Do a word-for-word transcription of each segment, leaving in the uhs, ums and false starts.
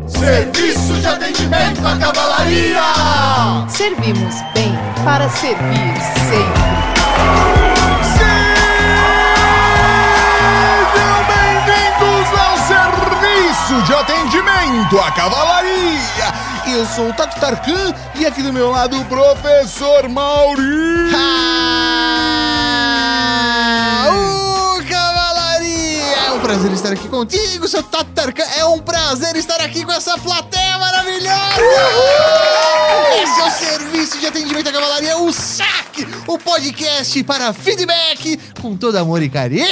Serviço de atendimento à cavalaria! Servimos bem para servir sempre. Sejam bem-vindos ao Serviço de Atendimento à Cavalaria! Eu sou o Tato Tarkan e aqui do meu lado o Professor Mauri! Ah, uh, Cavalaria! É um prazer estar aqui contigo, seu Tato Tarkan. É um prazer estar aqui com essa plateia maravilhosa! Uhul! Esse é o Serviço de Atendimento à Cavalaria, o S A C, o podcast para feedback com todo amor e carinho.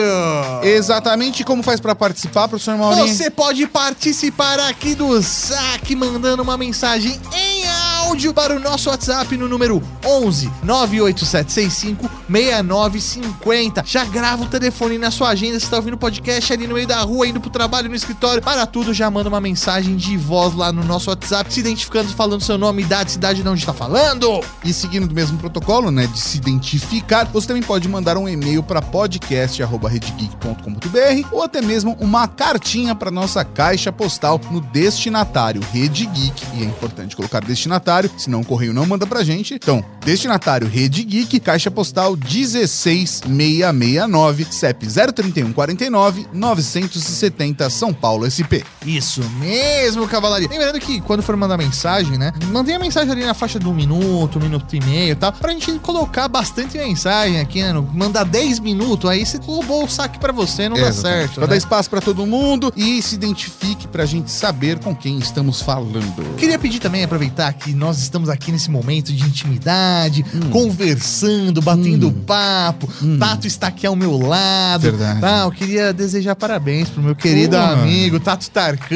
Exatamente. Como faz pra participar, professor Mauri? Você pode participar aqui do S A C mandando uma mensagem em áudio para o nosso WhatsApp no número onze nove oito sete seis cinco seis nove cinco zero. Já grava o telefone na sua agenda, se tá ouvindo o podcast ali no meio da rua, indo pro trabalho, no escritório, para tudo, já manda uma mensagem de voz lá no nosso WhatsApp, se identificando, falando seu nome, idade, cidade de onde tá falando. E seguindo o mesmo protocolo, né, de se identificar, você também pode mandar um e-mail para podcast arroba redgeek ponto com ponto b r ou até mesmo uma cartinha para nossa caixa postal no destinatário Rede Geek. E é importante colocar destinatário, senão o correio não manda pra gente. Então, destinatário Rede Geek, caixa postal dezesseis seiscentos e sessenta e nove, C E P zero trinta e um quarenta e nove, novecentos e setenta, São Paulo, S P. Isso mesmo, Cavalaria. Lembrando que quando for mandar mensagem, né, mantenha a mensagem ali na faixa de um minuto, um minuto e meio e tal, pra gente colocar bastante mensagem aqui, né? Mandar dez minutos, aí você roubou o saque pra você, não dá certo. Pra né? dar espaço pra todo mundo e se identifique pra gente saber com quem estamos falando. Queria pedir também, aproveitar que nós estamos aqui nesse momento de intimidade, hum. conversando, batendo hum. papo. Hum. Tato está aqui ao meu lado. Verdade. Tá, eu queria desejar parabéns pro meu querido uh. amigo Tato Tarkan,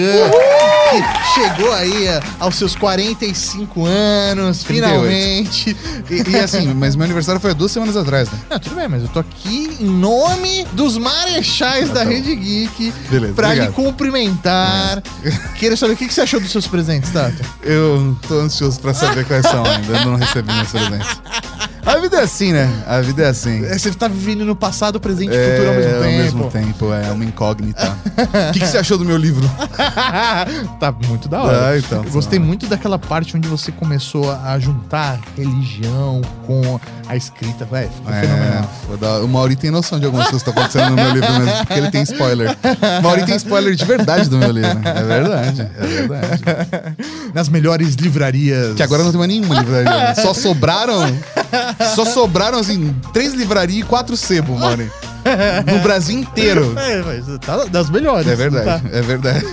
que chegou aí a, aos seus quarenta e cinco anos, trinta e oito. Finalmente. E, e assim, mas meu aniversário foi há duas semanas atrás, né? Não, tudo bem, mas eu tô aqui em nome dos marechais ah, da tá Rede Geek. Beleza, pra obrigado. lhe cumprimentar. É. Queria saber o que, que você achou dos seus presentes, Tato? Eu tô ansioso pra saber quais são ainda. Eu não recebi meus presentes. A vida é assim, né? A vida é assim. É, você tá vivendo no passado, presente e é, futuro ao mesmo tempo. Ao mesmo tempo, é uma incógnita. O que, que você achou do meu livro? Tá muito da hora. Ah, então, eu gostei muito daquela parte onde você começou a juntar religião com a escrita, velho. Ficou é, fenomenal. O Mauri tem noção de algumas coisas que estão acontecendo no meu livro mesmo, porque ele tem spoiler. O Mauri tem spoiler de verdade do meu livro. É verdade, é verdade. Nas melhores livrarias. Que agora não tem mais nenhuma livraria. Né? Só sobraram... Só sobraram, assim, três livrarias e quatro sebos, mano. No Brasil inteiro. É, mas tá das melhores. É verdade, tá? É verdade.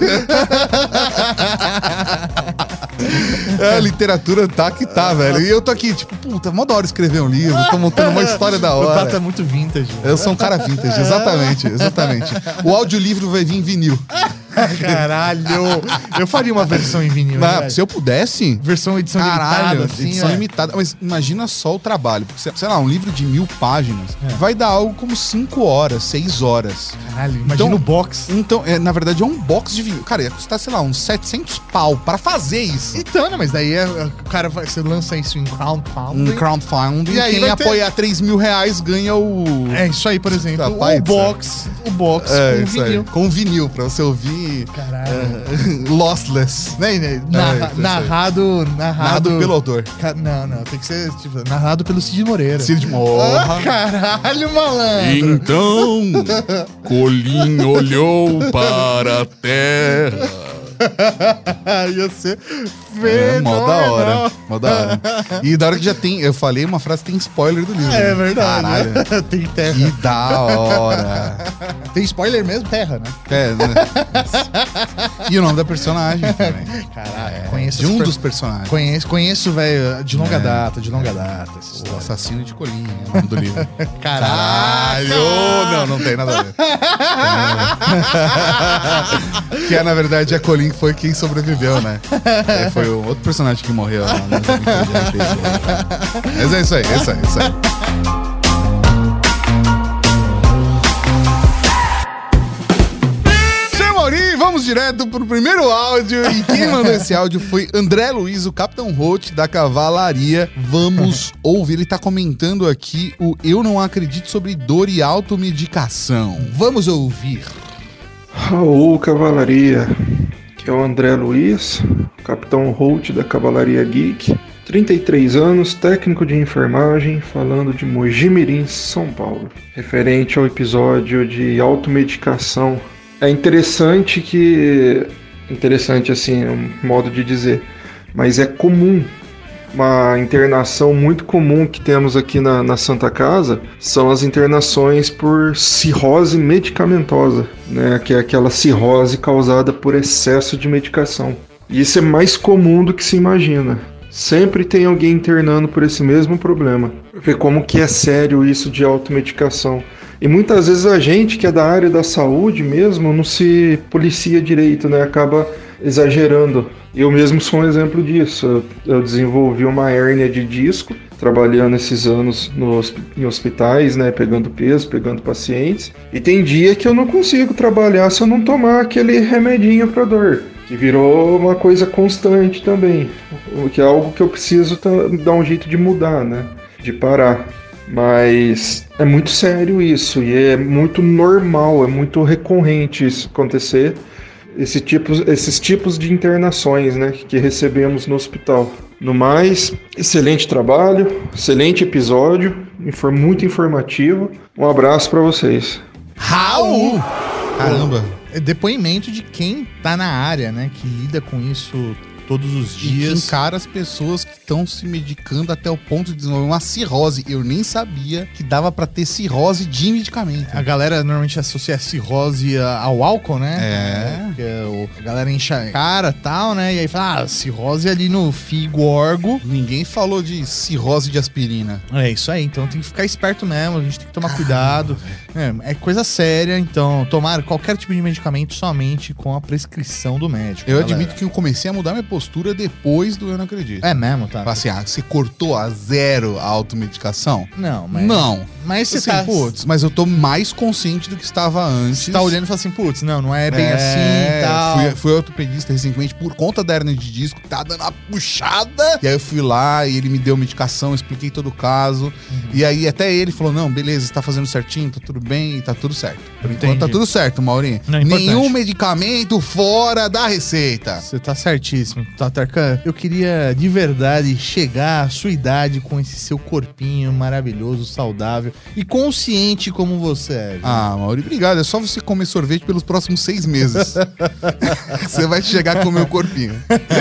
A literatura tá que tá, velho. E eu tô aqui, tipo, puta, mó da hora escrever um livro, tô montando uma história da hora. O Tato é muito vintage. Eu sou um cara vintage, exatamente, exatamente. O audiolivro vai vir em vinil. Caralho! Eu faria uma versão em vinil. Mas, se eu pudesse... Versão edição caralho, limitada. Assim, edição é. limitada. Mas imagina só o trabalho. Porque, sei lá, um livro de mil páginas é. vai dar algo como cinco horas, seis horas. Caralho, imagina então, o box. Então, é, na verdade, é um box de vinil. Cara, ia custar, sei lá, uns setecentos pau pra fazer isso. Então, né? Mas daí é, o cara vai, você lança isso em crowdfunding. Um crowdfunding. E aí quem apoiar ter... três mil reais ganha o... É isso aí, por exemplo. Tá, o, pai, box, o box é, com vinil. Aí. Com vinil, pra você ouvir... Caralho. Uh, lossless. Né, né, narra, é, narrado, narrado... Narrado pelo autor. Ca... Não, não. Tem que ser tipo, narrado pelo Cid Moreira. Cid Moreira. Ah, caralho, malandro. Então, Colim olhou para a terra. Ia ser é, mó da hora, fenomenal. mó da hora. E da hora que já tem, eu falei uma frase, tem spoiler do livro. É verdade. Caralho. Tem terra. Que da hora. Tem spoiler mesmo? Terra, né? É, né? E o nome da personagem também. Caralho, É, conheço de um per... dos personagens. Conheço, conheço, velho, de longa É. data, de longa data. O Assassino de Colim, é o nome do livro. Caralho! Não, não tem nada a ver. Que é, na verdade, a Colim foi quem sobreviveu, né? É, foi o outro personagem que morreu. Né? Mas é isso aí, é isso aí, é isso aí. Vamos direto pro primeiro áudio. E quem mandou esse áudio foi André Luiz, o Capitão Holt da Cavalaria. Vamos ouvir. Ele tá comentando aqui o Eu Não Acredito sobre dor e automedicação. Vamos ouvir. Raul Cavalaria, que Aqui é o André Luiz, Capitão Holt da Cavalaria Geek. trinta e três anos, técnico de enfermagem, falando de Mogi Mirim, São Paulo. Referente ao episódio de automedicação. É interessante que... Interessante assim, é um modo de dizer. Mas é comum. Uma internação muito comum que temos aqui na, na Santa Casa são as internações por cirrose medicamentosa, né? Que é aquela cirrose causada por excesso de medicação. E isso é mais comum do que se imagina. Sempre tem alguém internando por esse mesmo problema. Ver como que é sério isso de automedicação. E muitas vezes a gente que é da área da saúde mesmo não se policia direito, né? Acaba exagerando. Eu mesmo sou um exemplo disso. Eu desenvolvi uma hérnia de disco, trabalhando esses anos no, em hospitais, né? Pegando peso, pegando pacientes. E tem dia que eu não consigo trabalhar se eu não tomar aquele remedinho para dor. Que virou uma coisa constante também, o que é algo que eu preciso dar um jeito de mudar, né? De parar. Mas é muito sério isso e é muito normal, é muito recorrente isso acontecer, esse tipo, esses tipos de internações, né, que recebemos no hospital. No mais, excelente trabalho, excelente episódio, foi muito informativo. Um abraço para vocês. Raul! Caramba. É depoimento de quem tá na área, né? Que lida com isso todos os E que dias. encara as pessoas que estão se medicando até o ponto de desenvolver uma cirrose. Eu nem sabia que dava pra ter cirrose de medicamento. A galera normalmente associa a cirrose a- ao álcool, né? É. Porque o- a galera enche a cara e tal, né? E aí fala, ah, cirrose ali no figo órgão. Ninguém falou de cirrose de aspirina. É isso aí, então tem que ficar esperto mesmo, a gente tem que tomar cuidado. É, é coisa séria, então tomar qualquer tipo de medicamento somente com a prescrição do médico. Eu galera. admito que eu comecei a mudar minha postura depois do Eu Não Acredito. É mesmo, tá? Fala assim, ah, você cortou a zero a automedicação? Não, mas... Não. Mas você Assim, tá... putz, mas eu tô mais consciente do que estava antes. Você tá olhando e fala assim, putz, não, não é bem É, assim e tal. Fui, fui ortopedista recentemente por conta da hernia de disco, tá dando uma puxada. E aí eu fui lá e ele me deu medicação, eu expliquei todo o caso. Uhum. E aí até ele falou, não, beleza, você tá fazendo certinho, tá tudo bem, tá tudo certo. Por enquanto Entendi. tá tudo certo, Maurinho. Não, é importante. Nenhum medicamento fora da receita. Você tá certíssimo, Tatarkan. Eu queria de verdade chegar à sua idade com esse seu corpinho maravilhoso, saudável e consciente como você é. viu? Ah, Mauri, obrigado. É só você comer sorvete pelos próximos seis meses. Você vai chegar com o meu corpinho.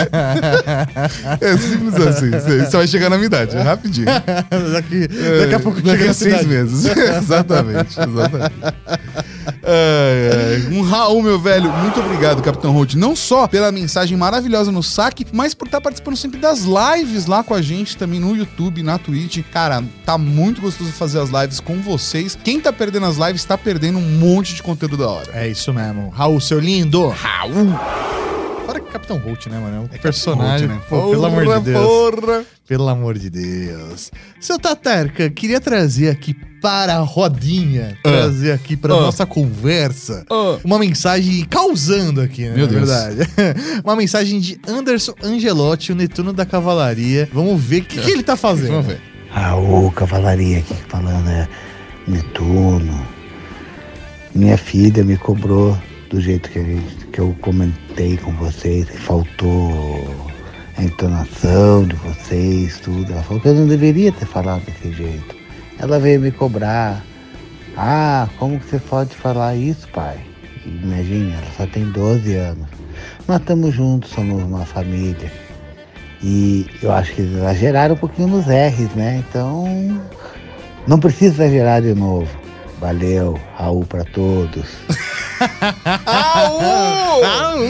É simples assim. Você vai chegar na minha idade, é rapidinho. daqui, daqui a pouco Daqui chega a na seis cidade. meses. exatamente, exatamente. Ai, ai. Um Raul, meu velho, muito obrigado, Capitão Holt. Não só pela mensagem maravilhosa no saque, mas por estar participando sempre das lives lá com a gente, também no YouTube, na Twitch. Cara, tá muito gostoso fazer as lives com vocês. Quem tá perdendo as lives tá perdendo um monte de conteúdo da hora. É isso mesmo. Raul, seu lindo. Raul. Fora que Capitão Holt, né, mano? É um personagem, Holt, né? Pô, pelo amor de Deus. Porra. Pelo amor de Deus. Seu Tatarka, queria trazer aqui para a rodinha, Ah. trazer aqui para Ah. nossa conversa, Ah. uma mensagem causando aqui, né? Meu na Deus. verdade. Uma mensagem de Anderson Angelotti, o Netuno da Cavalaria. Vamos ver o que, que ele tá fazendo. Vamos ver. Raul, Cavalaria aqui falando, é Netuno. Minha filha me cobrou do jeito que, a gente, que eu comentei com vocês, que faltou a entonação de vocês, tudo. Ela falou que eu não deveria ter falado desse jeito. Ela veio me cobrar. Ah, como que você pode falar isso, pai? Imagina, ela só tem doze anos. Nós estamos juntos, somos uma família. E eu acho que eles exageraram um pouquinho nos R's, né? Então, não precisa exagerar de novo. Valeu, Raul pra todos. Raul! Raul!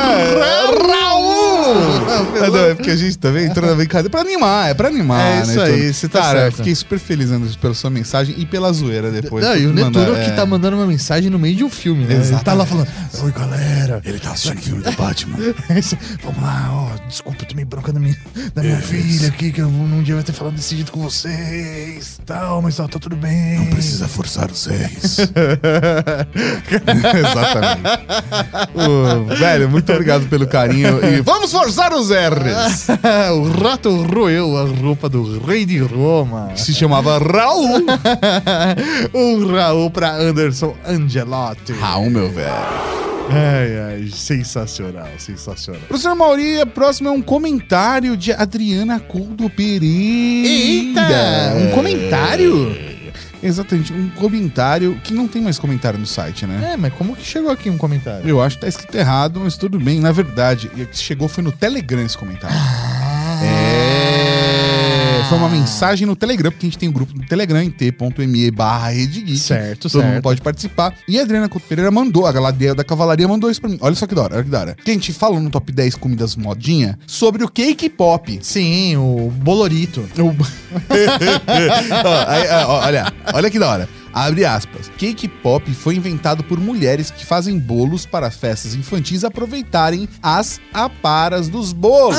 Ah, não, é porque a gente também entrou na brincadeira pra animar, é pra animar, É né? isso aí, Netuno? você tá Cara, certo. eu fiquei super feliz, Anderson, pela sua mensagem e pela zoeira depois. Não, e o Mandar- Netuno que é. tá mandando uma mensagem no meio de um filme, né? Ele tá lá Exatamente. falando, oi galera, Ele tá assistindo o filme do Batman. vamos lá, ó, desculpa, eu tomei bronca da minha, da minha filha aqui, que eu não devia ter falado desse jeito com vocês, tal, mas ó, tá tudo bem. Não precisa forçar os R's. Exatamente. Ô, velho, muito obrigado pelo carinho e vamos forçar os R's! O rato roeu a roupa do rei de Roma. Que se chamava Raul. Um Raul pra Anderson Angelotti. Raul, meu velho. Ai, ai, sensacional, sensacional. Professor Mauri, a próxima é um comentário de Adriana Couto Pereira. Eita, um comentário? Exatamente, um comentário que não tem mais comentário no site, né? É, mas como que chegou aqui um comentário? Eu acho que tá escrito errado, mas tudo bem. Na verdade, chegou foi no Telegram esse comentário. Ah. É... Foi uma mensagem no Telegram, porque a gente tem um grupo no Telegram, em t.me barra Rede Certo, Todo certo. mundo pode participar. E a Adriana Couto Pereira mandou, a Galadeia da Cavalaria mandou isso pra mim. Olha só que da hora, olha que da hora. Que a gente falou no Top dez Comidas Modinha sobre o Cake Pop. Sim, o Bolorito. O... ó, aí, ó, olha, olha que da hora. Abre aspas. Cake Pop foi inventado por mulheres que fazem bolos para festas infantis aproveitarem as aparas dos bolos.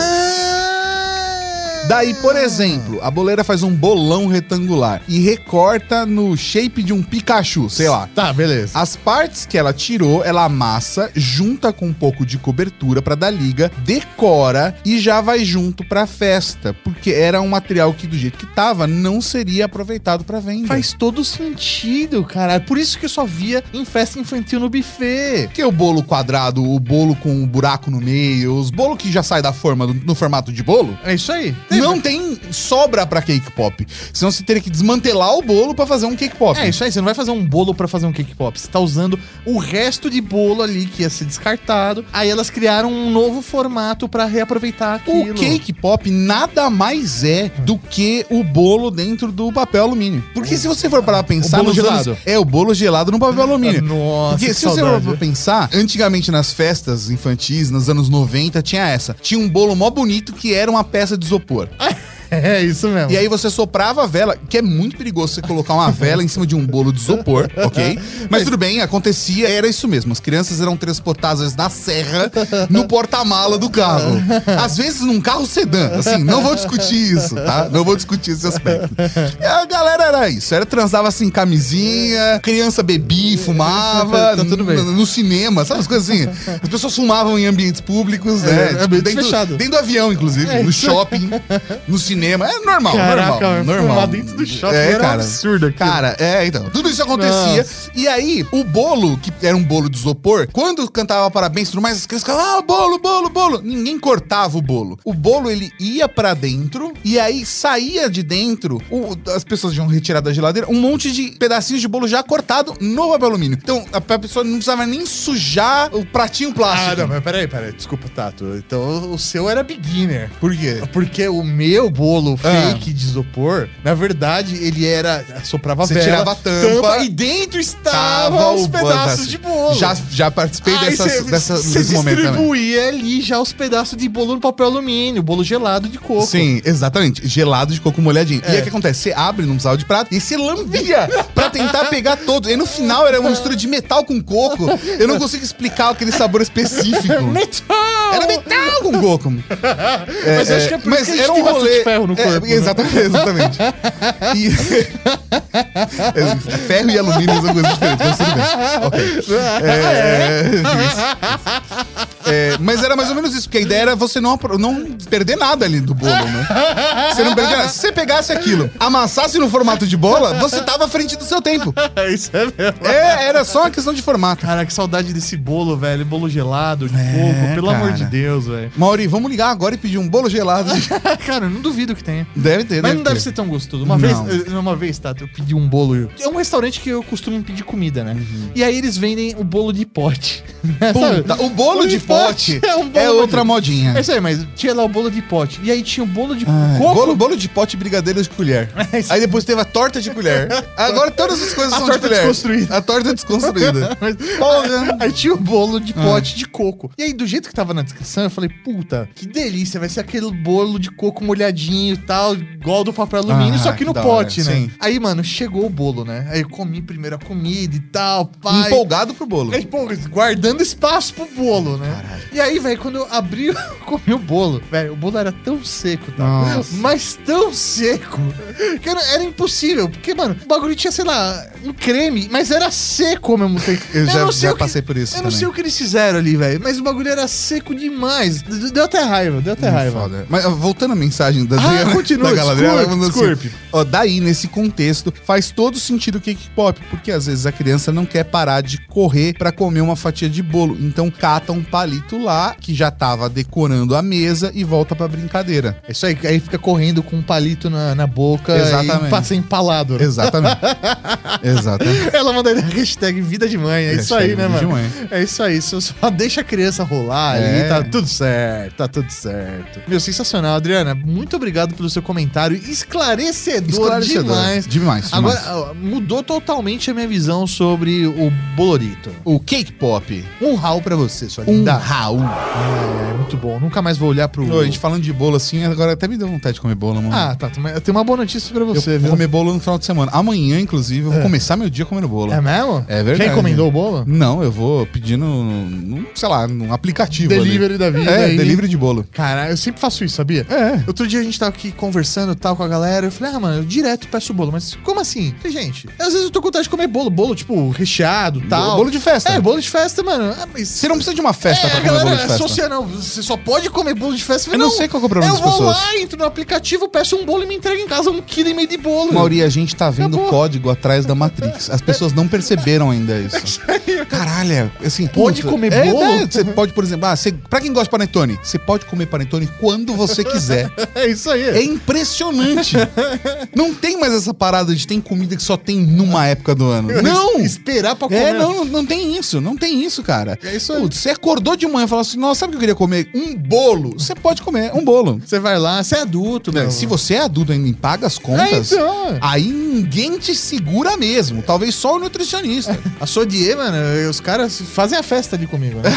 Daí, por exemplo, a boleira faz um bolão retangular e recorta no shape de um Pikachu, sei lá. Tá, beleza. As partes que ela tirou, ela amassa, junta com um pouco de cobertura pra dar liga, decora e já vai junto pra festa, porque era um material que do jeito que tava não seria aproveitado pra venda. Faz todo sentido, cara. Por isso que eu só via em festa infantil no buffet. Que o bolo quadrado, o bolo com um buraco no meio, os bolos que já saem da forma do- no formato de bolo, É isso aí. não tem sobra pra cake pop. Senão você teria que desmantelar o bolo pra fazer um cake pop. É isso aí, você não vai fazer um bolo pra fazer um cake pop. Você tá usando o resto de bolo ali que ia ser descartado. Aí elas criaram um novo formato pra reaproveitar aquilo. O cake pop nada mais é do que o bolo dentro do papel alumínio. Porque se você for parar pra pensar... O bolo nos gelado. anos- é, o bolo gelado no papel alumínio. Nossa, Porque que se você for saudade. pra pensar, antigamente nas festas infantis, nos anos noventa, tinha essa. Tinha um bolo mó bonito que era uma peça de isopor. É isso mesmo. E aí você soprava a vela, que é muito perigoso você colocar uma vela em cima de um bolo de isopor, ok? Mas tudo bem, acontecia, era isso mesmo. As crianças eram transportadas na serra, no porta-mala do carro. Às vezes num carro sedã, assim, não vou discutir isso, tá? Não vou discutir esse aspecto. E a galera era isso, era transava assim, camisinha, criança bebia, fumava, Tá tudo bem. no, no cinema, sabe as coisas assim? As pessoas fumavam em ambientes públicos, né? É, ambiente dentro, fechado. dentro do avião, inclusive, É no isso. shopping, no cinema. É normal, Caraca, normal, normal. fumar dentro do shopping é, era um cara, absurdo aquilo. Cara, é, então. Tudo isso acontecia. Nossa. E aí, o bolo, que era um bolo de isopor, quando cantava parabéns e tudo mais, as crianças ficavam, ah, bolo, bolo, bolo. Ninguém cortava o bolo. O bolo, ele ia pra dentro e aí saía de dentro, o- as pessoas iam retirar da geladeira um monte de pedacinhos de bolo já cortado no papel alumínio. Então, a a pessoa não precisava nem sujar o pratinho plástico. Ah, não, mas peraí, peraí. Desculpa, Tato. Então o seu era beginner. Por quê? Porque o meu bolo Ah. fake de isopor, na verdade, ele era. Soprava Você vela, tirava a tampa, e dentro estava tava os o- pedaços de bolo. Já, já participei Aí dessas, cê- dessa, cê desse momento também. distribuía ali já os pedaços de bolo no papel alumínio, bolo gelado de coco. Sim, exatamente. Gelado de coco molhadinho. É. E aí o que acontece? Você abre num sal de prato e você lambia pra tentar pegar todo. E no final era uma mistura de metal com coco. Eu não consigo explicar aquele sabor específico. Metal! Era metal com coco. Mas eu acho que é por isso que a gente era tem um bastante rolê. ferro no É, corpo, né? exatamente, exatamente. E... É, ferro e alumínio são coisas diferentes, mas tudo bem. Ok. É, isso. É, mas era mais ou menos isso, porque a ideia era você não, apro- não perder nada ali do bolo, né? Você não perder nada. Se você pegasse aquilo, amassasse no formato de bola, você tava à frente do seu tempo. Isso é mesmo. É, era só uma questão de formato. Cara, que saudade desse bolo, velho. Bolo gelado de É, coco, pelo cara. amor de Deus, velho. Mauri, vamos ligar agora e pedir um bolo gelado. Cara, eu não duvido que tenha. Deve ter, Mas deve não deve ter. ser tão gostoso. Uma Não. vez, eh, uma vez, tá, eu pedi um bolo. É um restaurante que eu costumo pedir comida, né? E aí eles vendem o bolo de pote. Sabe? Puta, o bolo de pote é um bolo é outra de- modinha. É isso aí, mas tinha lá o bolo de pote. E aí tinha o bolo de Ai, coco. Bolo, bolo de pote e brigadeiro de colher. É isso. Aí depois teve a torta de colher. Agora todas as coisas A são torta de colher. desconstruída. A torta desconstruída. Mas- Porra. Aí tinha o bolo de Ah. pote de coco. E aí, do jeito que tava na descrição, eu falei, puta, que delícia, vai ser aquele bolo de coco molhadinho e tal, igual do papel alumínio, Ah, só que no que da pote, hora, né? sim. Aí, mano, chegou o bolo, né? Aí eu comi primeiro a comida e tal, pai. Empolgado pro bolo. Aí, pô, guardando espaço pro bolo, né? Caralho. E aí, velho, quando eu abri, eu comi o bolo. Velho, o bolo era tão seco, tá? Nossa. Mas tão seco que era, era impossível. Porque, mano, o bagulho tinha, sei lá, um creme, mas era seco ao mesmo tempo. Eu já, não sei já o que- passei por isso Eu não também. sei o que eles fizeram ali, velho, mas o bagulho era seco demais. D- Deu até raiva, deu até Hum, raiva. foda. Mas ó, voltando à mensagem da Ah, Adriana, continua, da Galadriela, ela desculpe, mandou assim, desculpe. ó, daí, nesse contexto, propósito, faz todo sentido o cake pop, porque às vezes a criança não quer parar de correr pra comer uma fatia de bolo, então cata um palito lá, que já tava decorando a mesa e volta pra brincadeira. É isso aí, aí fica correndo com um palito na, na boca. Exatamente. E passa empalado. Né? Exatamente. Exatamente. Ela manda a hashtag vida de mãe, é isso Hashtag aí, né, vida de mano? mãe. É isso aí, só, só deixa a criança rolar É. ali, tá tudo certo, tá tudo certo. Meu, sensacional, Adriana, muito obrigado pelo seu comentário, esclarecedor, Esclarecedor. demais. Demais, demais. Agora, ó, mudou totalmente a minha visão sobre o bolorito. O cake pop. Um Raul pra você, sua Um linda. Raul. É, muito bom. Nunca mais vou olhar pro... Ô, a gente falando de bolo assim, agora até me deu vontade de comer bolo, mano. Ah, tá. Eu tenho uma boa notícia pra eu você, vou viu? comer bolo no final de semana. Amanhã, inclusive, eu vou É. começar meu dia comendo bolo. É mesmo? É verdade. Já encomendou o bolo? Não, eu vou pedir no, no, sei lá, num aplicativo ali. Delivery da vida. É, aí. delivery de bolo. Cara, eu sempre faço isso, sabia? É. Outro dia a gente tava aqui conversando tal com a galera. Eu falei, ah, mano, eu direto peço bolo. Mas como assim? Eu falei, gente, às vezes eu tô com vontade de comer bolo. Bolo, tipo, recheado e tal. Bolo de festa. É, bolo de festa, mano. Ah, mas... Você não precisa de uma festa é, pra a comer galera bolo de festa. associa, não. Você só pode comer bolo de festa. Eu não sei qual que é o problema Eu das vou pessoas. lá, entro no aplicativo, peço um bolo e me entrego em casa um quilo e meio de bolo. Mauri, a gente tá vendo Acabou. o código atrás da Matrix. As pessoas não perceberam ainda isso. Caralho, assim... Pode puta, comer é, bolo? né? Você pode, por exemplo, ah, você, pra quem gosta de panetone, você pode comer panetone quando você quiser. É isso aí. É impressionante. Não tem mais essa parada de tem comida que só tem numa época do ano. Não! Esperar pra comer. É, não, não tem isso, não tem isso, cara. É isso aí. Putz, você acordou de manhã e falou assim, nossa, sabe o que eu queria comer? Um bolo. Você pode comer um bolo. Você vai lá, você é adulto, É, meu. se você é adulto ainda e paga as É, contas, então. aí ninguém te segura mesmo. Talvez só o nutricionista. A Sodier, mano, os caras fazem a festa ali comigo, né?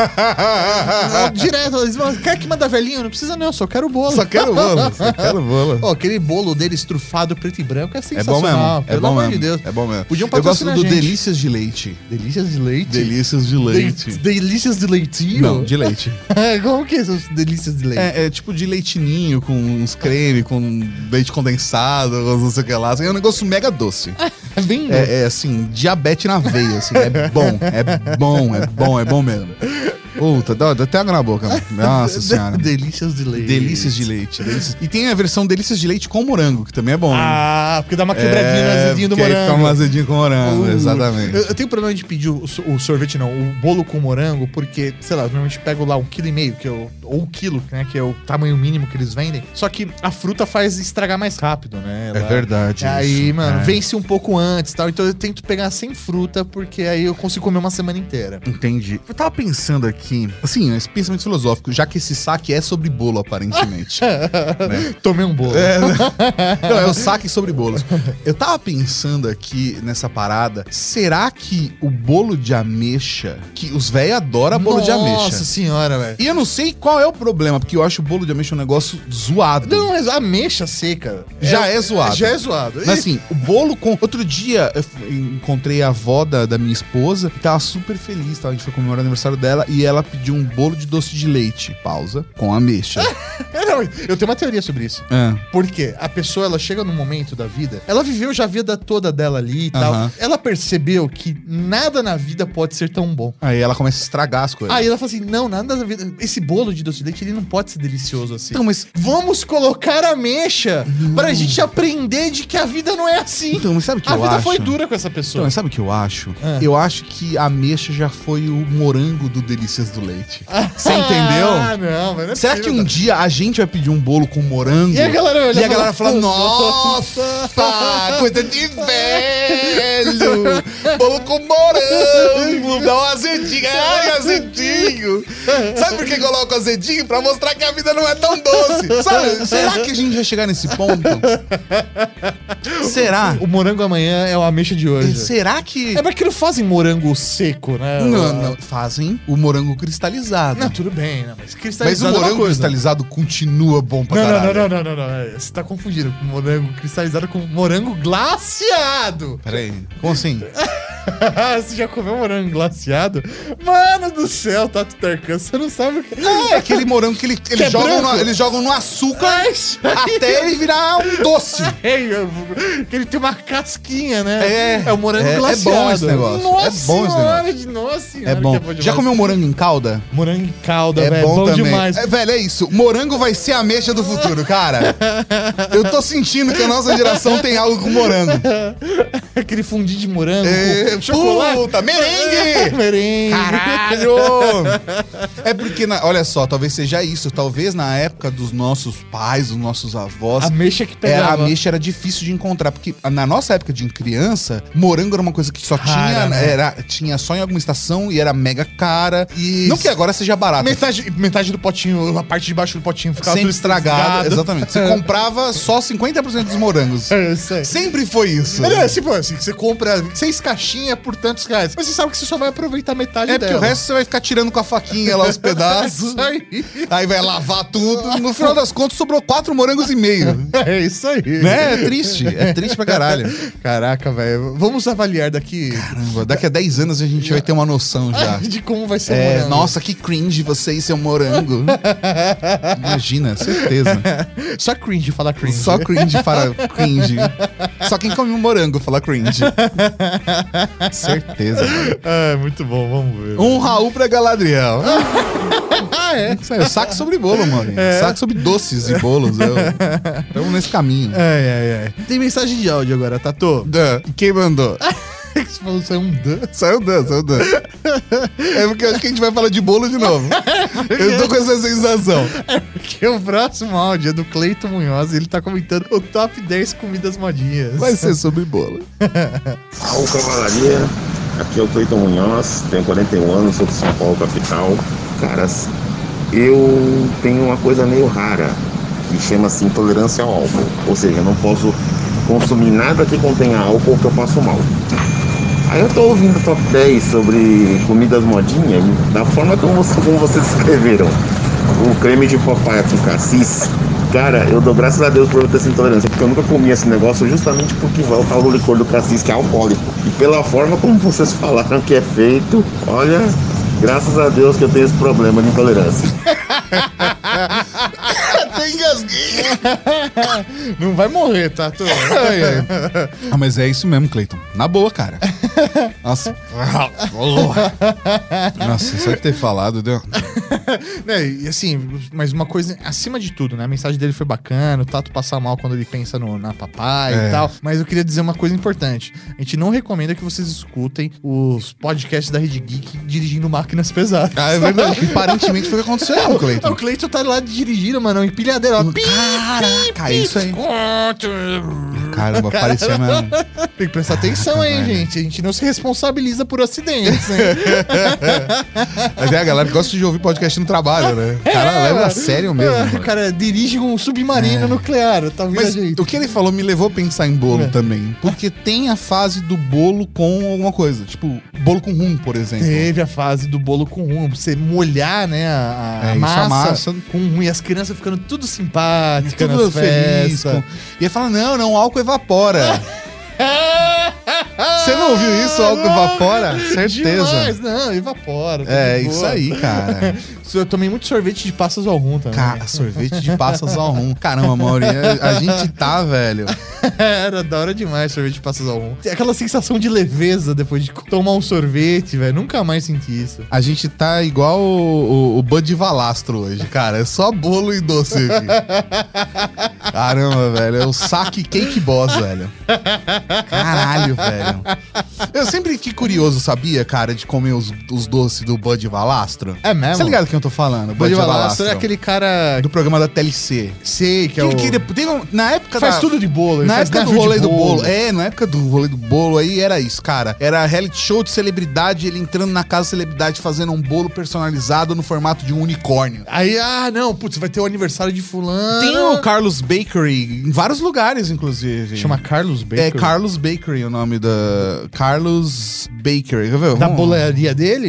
Não, direto, eles vão, quer que manda velhinho? Não precisa não, eu só quero o bolo. Só quero bolo, só quero bolo. Ó, aquele bolo dele estrufado preto e branco é É bom sensacional. mesmo, é pelo bom amor mesmo. de Deus. É bom mesmo. Podiam Eu gosto patrocinar do a gente. Delícias de Leite. Delícias de leite? Delícias de leite. De- delícias de leitinho? Não, de leite. Como que são as delícias de leite? É, é tipo de leitinho, com uns creme, com leite condensado, com não sei o que lá. Assim, é um negócio mega doce. É bem... É, é assim, diabetes na veia, assim. É bom, é bom, é bom, é bom mesmo. Puta, dá, dá até água na boca. Mano. Nossa senhora. Delícias de leite. Delícias de leite. Delícias. E tem a versão delícias de leite com morango, que também é bom. Ah, porque dá uma quebradinha no azedinho do porque aí morango. fica um azedinho com morango, Uh, exatamente. Eu, eu tenho problema de pedir o, so- o sorvete, não, o bolo com morango, porque, sei lá, eu normalmente pego lá um quilo e meio, que é o, ou um quilo, né, que é o tamanho mínimo que eles vendem. Só que a fruta faz estragar mais rápido, né? É Ela- verdade Aí, isso. mano, É. vence um pouco antes e tal. Então eu tento pegar sem fruta, porque aí eu consigo comer uma semana inteira. Entendi. Eu tava pensando aqui, assim, esse pensamento filosófico, já que esse saque é sobre bolo, aparentemente. né? Tomei um bolo. É, não, é o saque sobre bolos. Eu tava pensando aqui nessa parada, será que o bolo de ameixa, que os velhos adoram bolo de ameixa. Nossa senhora, velho. E eu não sei qual é o problema, porque eu acho o bolo de ameixa um negócio zoado. Não, mas a ameixa seca. Já é zoado. Já é zoado. Mas assim, o bolo com... Outro dia eu f- encontrei a avó da, da minha esposa e tava super feliz, tá? A gente foi comemorar o aniversário dela e ela pediu um bolo de doce de leite, pausa, com ameixa. É, não, eu tenho uma teoria sobre isso. É. Porque a pessoa, ela chega num momento da vida, ela viveu já a vida toda dela ali e tal. Aham. Ela percebeu que nada na vida pode ser tão bom. Aí ela começa a estragar as coisas. Aí ela fala assim, não, nada na vida... Esse bolo de doce de leite, ele não pode ser delicioso assim. Então, mas... Vamos colocar ameixa pra gente aprender de que a vida não é assim. Então, mas sabe o que a eu vida acho? foi dura com essa Então, pessoa. mas sabe o que eu acho? Ah. Eu acho que a ameixa já foi o morango do Delícias do Leite. Você entendeu? Ah, não, mas não é Será que possível, um dia a gente vai pedir um bolo com morango? E a galera vai olhar E a e galera falar, fala, nossa, coisa de velho! Bolo com morango, dá um azedinho, ai, azedinho! Sabe por que coloca azedinho? Pra mostrar que a vida não é tão doce. Sabe? Será que a gente vai chegar nesse ponto? Será? O morango amanhã é o ameixa de hoje. Será que... É porque não fazem morango seco, né? Não, não, fazem o morango cristalizado. Não, tudo bem, não, mas Mas o cristalizado é uma morango coisa. cristalizado continua bom pra Não, não, caralho. não, não, não, não, não, é, você tá confundindo morango cristalizado com morango glaciado. Peraí, como assim? Você já comeu morango glaciado? Mano do céu, Tato Tarkan, você não sabe o que É, aquele morango que, ele, Que eles, é jogam branco? no, eles jogam no açúcar É isso aí. até ele virar um doce. Que ele tem uma casquinha, né? É, é o morango é- é glaciado. bom esse negócio, Nossa é bom esse senhora, negócio. de- Nossa senhora, É bom. que demais. Já comeu morango em calda? morango em calda, É velho? bom, também. demais. É, velho, é isso. Morango vai ser a ameixa do futuro, cara. Eu tô sentindo que a nossa geração tem algo com morango. Aquele fundi de morango É, com chocolate. puta, merengue! merengue. Caralho! É porque, na- olha só, talvez seja isso. Talvez na época dos nossos pais, dos nossos avós, A mexa que era, pegava. a ameixa era difícil de encontrar. Porque na nossa época de criança, morango era uma coisa que só Rara, tinha, né? era, tinha só em alguma estação e era mega cara. Isso. Não que agora seja barato. Metade, metade do potinho, a parte de baixo do potinho ficava Sempre tudo estragado. Exatamente. Você comprava só cinquenta por cento dos morangos. É, isso aí. Sempre foi isso. É, tipo assim, você compra seis caixinhas por tantos reais, mas você sabe que você só vai aproveitar metade É porque dela. o resto você vai ficar tirando com a faquinha lá os pedaços. É isso aí. Aí vai lavar tudo. No final das contas, sobrou quatro morangos e meio. É isso aí. Né? É triste. É triste pra caralho. Caraca, velho. Vamos avaliar daqui Caramba, daqui a dez anos a gente vai ter uma noção já. de como vai ser o É, morango. nossa, que cringe você e seu morango. Imagina, certeza. Só cringe falar cringe. Só cringe para cringe. Só quem come um morango fala cringe. Certeza. É, muito bom, vamos ver. Um Raul pra Galadriel. Ah, é? Isso aí, saque sobre bolo, mano. É. Saque sobre doces e bolos. Estamos nesse caminho. Ai, ai, ai. Tem mensagem de áudio agora, Tato. Dan, quem mandou? Você falou que é um dan. Saiu Dan, saiu Dan. É porque eu acho que a gente vai falar de bolo de novo. Eu tô com essa sensação. Porque o próximo áudio é do Cleiton Munhoz e ele tá comentando o top dez comidas modinhas. Vai ser sobre bolo. Alô, Cavalaria, aqui é o Cleiton Munhoz, tenho quarenta e um anos, sou de São Paulo, capital. Caras, eu tenho uma coisa meio rara, que chama-se intolerância ao álcool. Ou seja, eu não posso consumir nada que contenha álcool que eu passo mal. Aí eu tô ouvindo top dez sobre comidas modinhas, e da forma como, como vocês escreveram, o creme de papai com cassis. Cara, eu dou graças a Deus por eu ter essa intolerância, porque eu nunca comi esse negócio justamente porque vai o tal do licor do cassis, que é alcoólico. E pela forma como vocês falaram que é feito, olha, graças a Deus que eu tenho esse problema de intolerância. Até engasguei. Não vai morrer, Tato. Ai, ai. Ah, mas é isso mesmo, Cleiton. Na boa, cara. Nossa. Nossa, só de ter falado, deu. É, e assim, mas uma coisa, acima de tudo, né? A mensagem dele foi bacana, o Tato passa mal quando ele pensa no, na papai É. e tal. Mas eu queria dizer uma coisa importante. A gente não recomenda que vocês escutem os podcasts da Rede Geek dirigindo máquinas pesadas. Ah, é verdade. Aparentemente foi o que aconteceu, O Cleiton. Cleiton tá lá dirigindo, mano, empilhadeira. Ó. Caraca, é isso aí. Caramba, parecia mesmo. Tem que prestar atenção aí, velho. gente. A gente não se responsabiliza por acidentes, né? Mas é, a galera gosta de ouvir podcast no trabalho, né? O cara leva a sério mesmo. É, mano. o cara dirige um submarino nuclear, tá vendo Mas jeito. o que ele falou me levou a pensar em bolo É. também. Porque tem a fase do bolo com alguma coisa. Tipo, bolo com rum, por exemplo. Teve a fase do bolo com rum, você molhar, né, a, a É, isso, massa, a massa. com rum e as crianças ficando tudo simpáticas Tudo nas feliz. festas. Com... E ele fala, não, não, o álcool evapora. Você não ouviu isso? O álcool evapora? Certeza. Demais, não, evapora. tá É, de isso boa. aí, cara. Eu tomei muito sorvete de passas ao rum também. Cara, sorvete de passas ao rum. Caramba, Maurinho, a gente tá, velho. Era da hora demais sorvete de passas ao rum. Tem aquela sensação de leveza depois de tomar um sorvete, velho. Nunca mais senti isso. A gente tá igual o, o, o Bud Valastro hoje, cara. É só bolo e doce aqui. Caramba, velho. É o saque cake boss, velho. Caralho, velho. Eu sempre fiquei curioso, sabia, cara, de comer os, os doces do Bud Valastro. É mesmo? Você tá ligado quem eu tô falando? Bud Valastro é aquele cara do programa da T L C. sei que é Que, o... que ele- teve um- na época faz da, tudo de bolo. ele Na faz época do navio de rolê do bolo. É, na época do rolê do bolo aí era isso, cara. Era reality show de celebridade, ele entrando na casa da celebridade fazendo um bolo personalizado no formato de um unicórnio. Aí, ah, não, putz, vai ter o aniversário de fulano. Tem o Carlos Bakery em vários lugares, inclusive. Chama Carlos Baker. É Carlos Bakery o nome da... Carlos Bakery. Quer ver? Da Vamos- bolaria dele? É,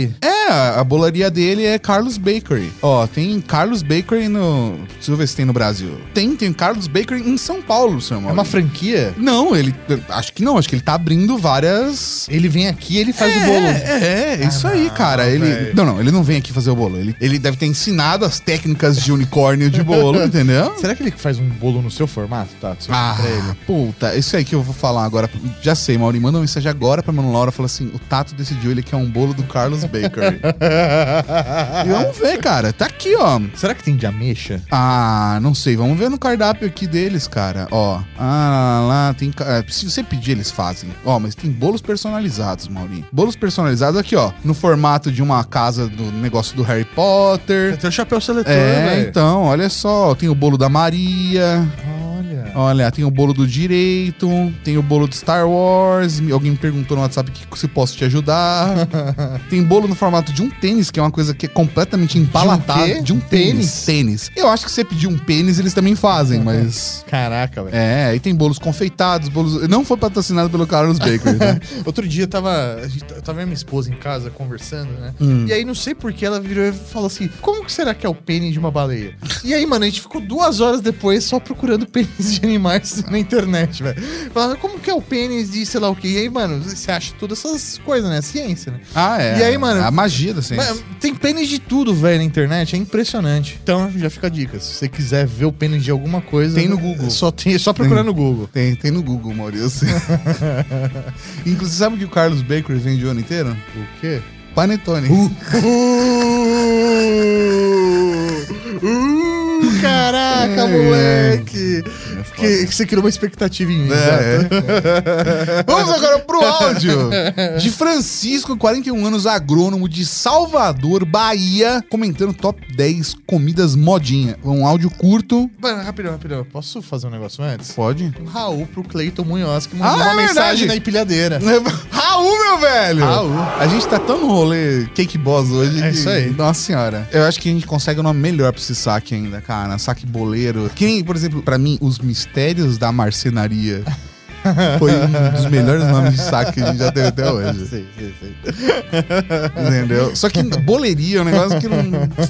É, a bolaria dele é Carlos Bakery. Ó, tem Carlos Bakery no... Deixa eu ver se tem no Brasil. Tem, tem Carlos Bakery em São Paulo, seu irmão. É uma franquia? Não, ele... Acho que não, acho que ele tá abrindo várias... Ele vem aqui e ele faz é, o bolo. É, é, isso Ah, aí, não, cara. Ele... véio. Não, não, ele não vem aqui fazer o bolo. Ele, ele deve ter ensinado as técnicas de unicórnio de bolo, entendeu? Será que ele faz um bolo no seu formato, Tato? Você Ah, pra ele? puta, isso aí que eu vou falar agora. Já sei, Mauri, manda uma mensagem agora pra Mano Laura. Fala assim, o Tato decidiu, ele quer um bolo do Carlos Bakery. E vamos ver, cara. Tá aqui, ó. Será que tem de ameixa? Ah, não sei. Vamos ver no cardápio aqui deles, cara. Ó. Ah, lá tem... ca- Se você pedir, eles fazem. Ó, mas tem bolos personalizados, Mauri. Bolos personalizados aqui, ó. No formato de uma casa do negócio do Harry Potter. Tem o chapéu seletor, É, velho. então, olha só. Tem o bolo da Maria. Olha. Olha, tem o bolo do direito, tem o bolo de Star Wars. Alguém me perguntou no WhatsApp que se posso te ajudar. Tem bolo no formato de um tênis, que é uma coisa que é completamente empalatável. quê? De um Pênis? tênis. Tênis. Eu acho que se você pedir um pênis, eles também fazem, mas... Caraca, velho. É, e tem bolos confeitados, bolos... Não foi patrocinado pelo Carlos Bakery, né? Outro dia tava, a gente, eu tava eu e minha esposa em casa conversando, né? Hum. E aí não sei por que ela virou e falou assim: como que será que é o pênis de uma baleia? E aí, mano, a gente ficou duas horas depois só procurando pênis de animais na internet, velho. Falando, como que é o pênis de sei lá o quê? E aí, mano, você acha todas essas coisas, né? Ciência, né? Ah, é. E aí, mano, A magia da ciência. Mas tem pênis de tudo, velho, na internet. É impressionante. Então, já fica a dica. Se você quiser ver o pênis de alguma coisa... Tem no Google. Só, tem, só procurar no Google. Tem, tem no Google, Maurício. Inclusive, sabe que o Carlos Bakery vende o ano inteiro? O quê? Panetone. Uh, caraca, moleque! Que, que você criou uma expectativa em mim, É, exato. é. Vamos agora pro áudio de Francisco, quarenta e um anos, agrônomo de Salvador, Bahia, comentando top dez comidas modinha. Um áudio curto. Mano, rapidão, rapidão. Posso fazer um negócio antes? Pode? Um Raul pro Cleiton Munhoz, que mandou Ah, uma é mensagem verdade. na empilhadeira. Raul, meu velho! Raul. A gente tá tão no rolê Cake Boss hoje. É que- isso aí. Nossa senhora. Eu acho que a gente consegue um nome melhor pra esse saque ainda, cara. Saque boleiro. Que nem, por exemplo, pra mim, os mistérios da marcenaria. Foi um dos melhores nomes de saque que a gente já teve até hoje. Sei, sei, sei. Entendeu? Só que boleria é um negócio que não.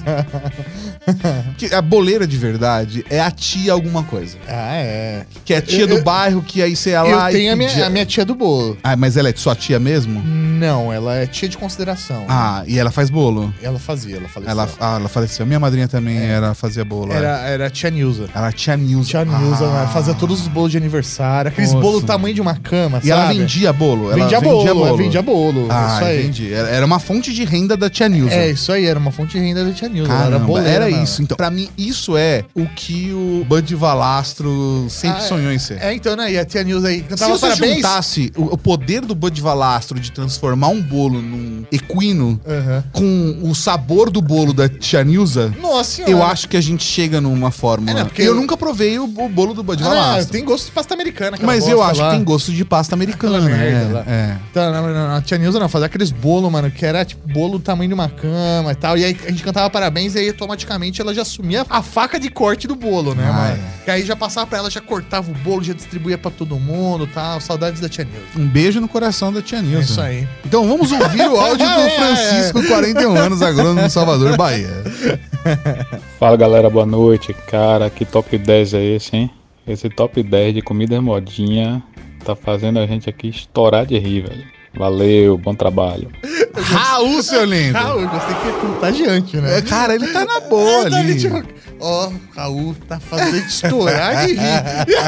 Que a boleira de verdade é a tia alguma coisa. Ah, é. Que é a tia Eu- do eu- bairro que aí você ia lá Eu e tenho a minha, pedia- a minha tia do bolo. Ah, mas ela é sua tia mesmo? Não, ela é tia de consideração. Ah, e ela faz bolo? Ela fazia, ela faleceu. Ela, ah, ela faleceu. Minha madrinha também era, fazia bolo. Era, Era, era a tia Nilza. era a tia Nilza. Tia Nilza, Ah. né? Fazia todos os bolos de aniversário. Aqueles Nossa. bolos do tamanho de uma cama, E sabe? ela vendia bolo? Ela Vendia bolo, ela vendia bolo. Ah, isso aí. entendi. Era, era uma fonte de renda da tia Nilza. É, isso aí, era uma fonte de renda da tia Nilza. Ela era Caramba, boleira, era mano. isso. Então, pra mim, isso é o que o Bud Valastro sempre Ah, sonhou em ser. É, então, né? E a tia Nilza aí Se cantava você parabéns. juntasse o, o poder do Bud Valastro de transformar um bolo num equino Aham. com o sabor do bolo da tia Nilza, Nossa senhora. eu acho que a gente chega numa fórmula. É, não, porque eu eu- nunca provei o, o bolo do Bud Ah, Valastro. tem gosto de pasta americana. que ela Mas eu gosta acho lá. que tem gosto de pasta americana, Aquela né? merda lá. É. Então, não, não, não, a tia Nilza não, fazia aqueles bolos, mano, que era tipo bolo do tamanho de uma cama e tal. E aí a gente cantava parabéns e aí automaticamente ela já assumia a faca de corte do bolo, né, Ah, mano? é. Que aí já passava pra ela, já cortava o bolo, já distribuía pra todo mundo e tal. Saudades da tia Nilza. Um beijo no coração da tia Nilza. É isso aí. Então vamos ouvir o áudio do Francisco, quarenta e um anos, agrônomo de Salvador, Bahia. Fala galera, boa noite. Cara, que top dez é esse, hein? Esse top dez de comida modinha tá fazendo a gente aqui estourar de rir, velho. Valeu, bom trabalho. Raul, seu lindo. Raul, eu gostei que é contagiante, né? É, cara, ele tá na boa É, tá ali. ali, tipo, ó, Raul tá fazendo estourar de rir.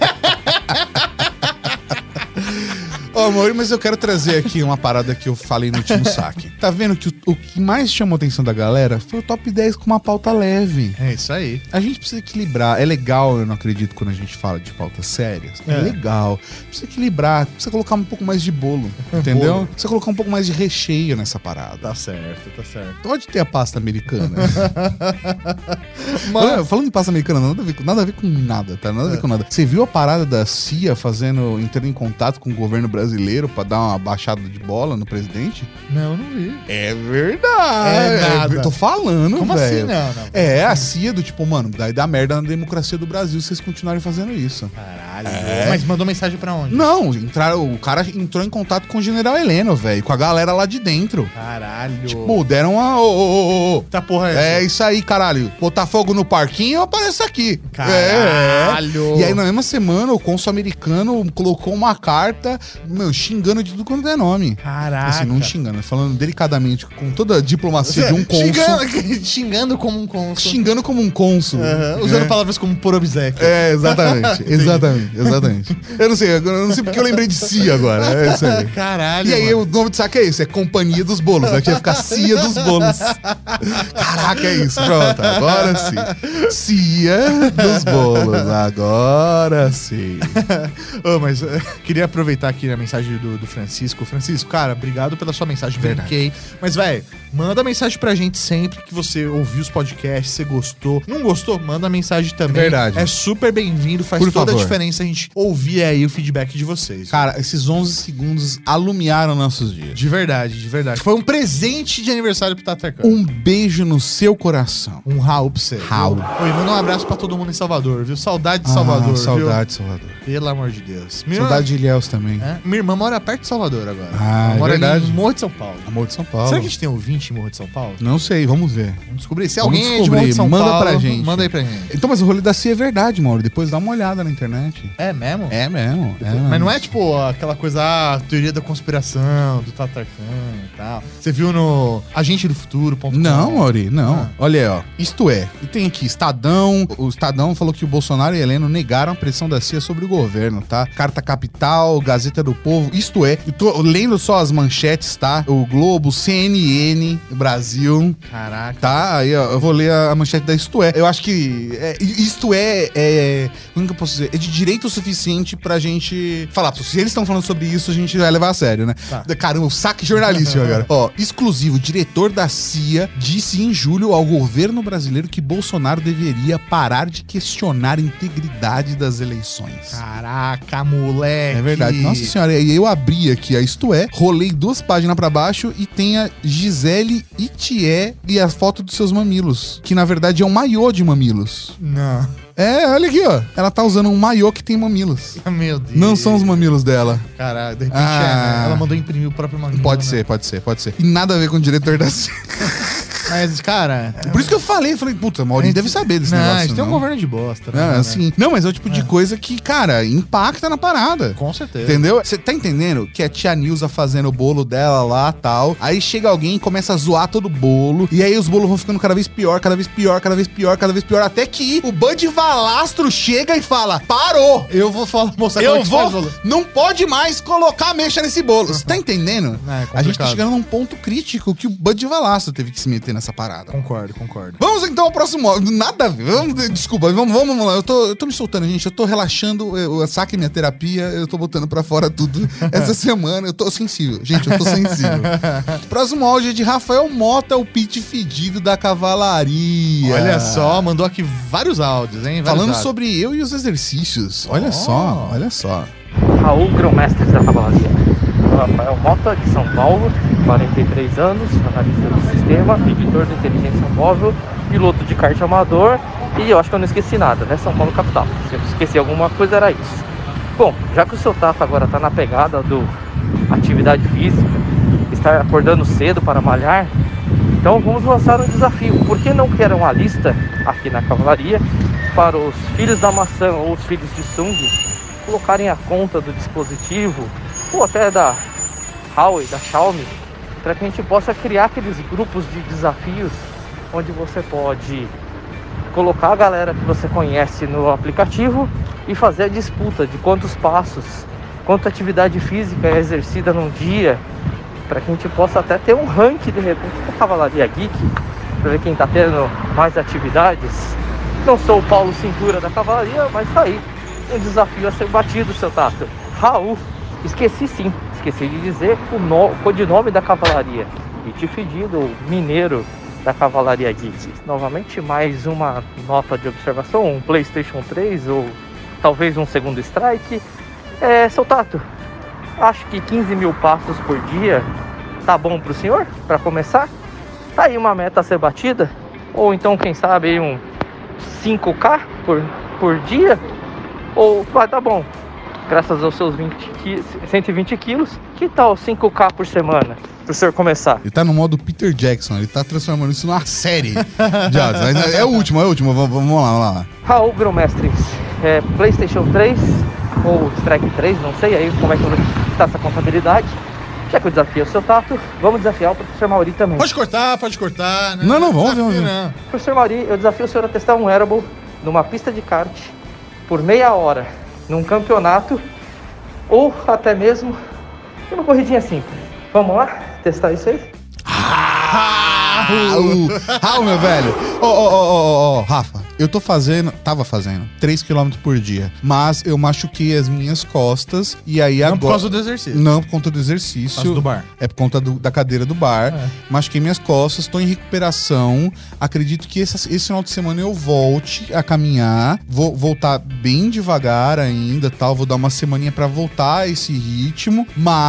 Ô, amor, mas eu quero trazer aqui uma parada que eu falei no último saque. Tá vendo que o, o que mais chamou a atenção da galera foi o top dez com uma pauta leve. É isso aí. A gente precisa equilibrar. É legal, eu não acredito, quando a gente fala de pautas sérias. É, É. legal. Precisa equilibrar. Precisa colocar um pouco mais de bolo. Entendeu? Bolo. Precisa colocar um pouco mais de recheio nessa parada. Tá certo, tá certo. Pode ter a pasta americana. Mas- Olha, falando em pasta americana, nada a ver com nada, a ver com nada, tá? Nada a ver com nada. Você viu a parada da C I A fazendo, entrando em contato com o governo brasileiro pra dar uma baixada de bola no presidente? Não, não vi. É verdade. É nada. Tô falando, Como velho. assim, não? não. É, a C I A do tipo, mano, daí dá merda na democracia do Brasil se vocês continuarem fazendo isso. Caralho. Caralho. É. Mas mandou mensagem pra onde? Não, entraram, o cara entrou em contato com o General Heleno, velho, com a galera lá de dentro. Caralho. Tipo, deram uma... Ô, ô, ô, ô. Tá porra é É essa? isso aí, caralho. Botar fogo no parquinho, eu apareço aqui. Caralho. É. E aí, na mesma semana, o cônsul americano colocou uma carta, meu, xingando de tudo quanto é nome. Caraca. Assim, não xingando, falando delicadamente, com toda a diplomacia de um cônsul. Xingando, xingando como um cônsul. Xingando como um cônsul. Uhum, usando É. palavras como por obséquio. É, exatamente, exatamente, exatamente. Eu não sei, eu não sei porque eu lembrei de si agora. É isso aí. Caralho. E aí mano. o nome do saco é isso, é Companhia dos Bolos, né? Tinha que ficar Cia dos Bolos. Caraca, é isso, pronto, agora sim. Cia dos Bolos, agora sim. Ô, mas uh, queria aproveitar aqui a mensagem do, do Francisco. Francisco, cara, obrigado pela sua mensagem, brinquei. Mas, velho, manda mensagem pra gente sempre que você ouviu os podcasts, você gostou. Não gostou? Manda mensagem também. Verdade. É super bem-vindo, faz Por toda favor. a diferença a gente ouvir aí o feedback de vocês. Cara, esses onze segundos alumiaram nossos dias. De verdade, de verdade. Foi um presente de aniversário pro Tatarkan. Um beijo no seu coração. Um Raul pra você. Raul. Oi, manda um abraço pra todo mundo em Salvador, viu? Saudade de Salvador, ah, saudade de viu? Salvador. Pelo amor de Deus. Minha Saudade de Ilhéus também. É? Minha irmã mora perto de Salvador agora. Ah, Ela é mora verdade. ali em Morro de São Paulo. Amor de São Paulo. Será que a gente tem ouvinte em Morro de São Paulo? Não sei, vamos ver. Vamos descobrir. Se Vamos alguém é de descobrir. Morro de São Manda Paulo, pra gente. manda aí pra gente. Então, mas o rolê da Cia é verdade, Mauro. Depois dá uma olhada na internet. É mesmo? É mesmo. É Mas não é tipo aquela coisa, ah, teoria da conspiração, do Tatarkan e tal. Você viu no Agente do Futuro. Não, Mauri, não. Ah. Olha aí, ó. Isto é. E tem aqui, Estadão. O Estadão falou que o Bolsonaro e Heleno negaram a pressão da C I A sobre o governo, tá? Carta Capital, Gazeta do Povo. Isto é. Eu tô lendo só as manchetes, tá? O Globo, C N N, Brasil. Caraca. Tá? Aí, ó, eu vou ler a, a manchete da Isto É. Eu acho que é, isto é, é... Como que eu posso dizer? É de direito o suficiente pra gente falar. Se eles estão falando sobre isso, a gente vai levar a sério, né? Tá. Caramba, o saque jornalístico agora. Ó, exclusivo. Diretor da C I A disse em julho ao governo brasileiro que Bolsonaro deveria parar de questionar a integridade das eleições. Caraca, moleque. É verdade. Nossa senhora, e eu abri aqui a Isto É, rolei duas páginas pra baixo e tem a Gisele Itier e a foto dos seus mamilos, que na verdade é um maiô de mamilos. Não. É, olha aqui, ó. Ela tá usando um maiô que tem mamilos. Meu Deus. Não são os mamilos dela. Caralho, de repente Ah. é, né? Ela mandou imprimir o próprio mamilo. Pode né? ser, pode ser, pode ser. E nada a ver com o diretor da C I A. Mas, cara... Por isso que eu falei, falei, puta, Maurício deve saber desse não, negócio. a gente tem um não. governo de bosta, né? É, assim, não, mas é o tipo de É. coisa que, cara, impacta na parada. Com certeza. Entendeu? Você tá entendendo que a tia Nilza fazendo o bolo dela lá tal. Aí chega alguém e começa a zoar todo o bolo. E aí os bolos vão ficando cada vez pior, cada vez pior, cada vez pior, cada vez pior. Até que o Bud Valastro chega e fala: parou! Eu vou falar, mostrar como é Eu que faz vou. bolo. Não pode mais colocar mexa nesse bolo. Você tá entendendo? É, a gente tá complicado. chegando num ponto crítico que o Bud Valastro teve que se meter nessa parada. Concordo, concordo. Vamos então ao próximo áudio. Nada a ver. Vamos, desculpa, vamos, vamos, vamos lá. Eu tô, eu tô me soltando, gente. Eu tô relaxando. Eu, eu saque minha terapia. Eu tô botando pra fora tudo. Essa semana eu tô sensível. Gente, eu tô sensível. Próximo áudio é de Rafael Mota, o pit fedido da cavalaria. Olha só, mandou aqui vários áudios, hein? Vários Falando áudios. sobre eu e os exercícios. Olha Oh. só, olha só. Raul, grão-mestre da cavalaria. Rafael Mota, de São Paulo, quarenta e três anos, analista do sistema, editor de inteligência móvel, piloto de kart amador e eu acho que eu não esqueci nada, né? São Paulo capital. Se eu esqueci alguma coisa era isso. Bom, já que o seu Tato agora está na pegada do atividade física, está acordando cedo para malhar, então vamos lançar um desafio. Por que não criar uma lista aqui na cavalaria para os filhos da maçã ou os filhos de Sung colocarem a conta do dispositivo ou até da Huawei, da Xiaomi, para que a gente possa criar aqueles grupos de desafios onde você pode colocar a galera que você conhece no aplicativo e fazer a disputa de quantos passos, quanta atividade física é exercida num dia, para que a gente possa até ter um ranking de repente da Cavalaria Geek, para ver quem está tendo mais atividades. Não sou o Paulo Cintura da Cavalaria, mas tá aí um desafio a ser batido, seu Tato. Raul, esqueci sim, esqueci de dizer o, no, o codinome da Cavalaria. Pit Fedido, o mineiro da Cavalaria Geek. Novamente mais uma nota de observação, um PlayStation três ou talvez um segundo strike. É, seu Tato, acho que quinze mil passos por dia tá bom pro senhor, para começar? Tá aí uma meta a ser batida? Ou então, quem sabe, aí um cinco K por, por dia? Ou, vai, tá bom, graças aos seus vinte, cento e vinte quilos, que tal cinco K por semana? Pro senhor começar. Ele tá no modo Peter Jackson, ele tá transformando isso numa série de autos. É o último, é o último, vamos, vamos lá, vamos lá. Raul Grão-Mestres, é, PlayStation três ou Strike três, não sei aí como é que está essa contabilidade. Já que eu desafiei o seu Tato, vamos desafiar o professor Mauri também. Pode cortar, pode cortar. Né? Não, não, vamos ver, vamos ver. Professor Mauri, eu desafio o senhor a testar um wearable numa pista de kart por meia hora, num campeonato, ou até mesmo numa corridinha simples. Vamos lá? Testar isso aí? Raul, Raul, meu velho. Ó, ó, ó, ó, Rafa, eu tô fazendo, tava fazendo três quilômetros por dia, mas eu machuquei as minhas costas e aí não agora... Não por causa do exercício. Não por conta do exercício. Por causa do bar. É por conta do, da cadeira do bar. É. Machuquei minhas costas, tô em recuperação. Acredito que esse, esse final de semana eu volte a caminhar. Vou voltar bem devagar ainda, tal. Vou dar uma semaninha pra voltar a esse ritmo.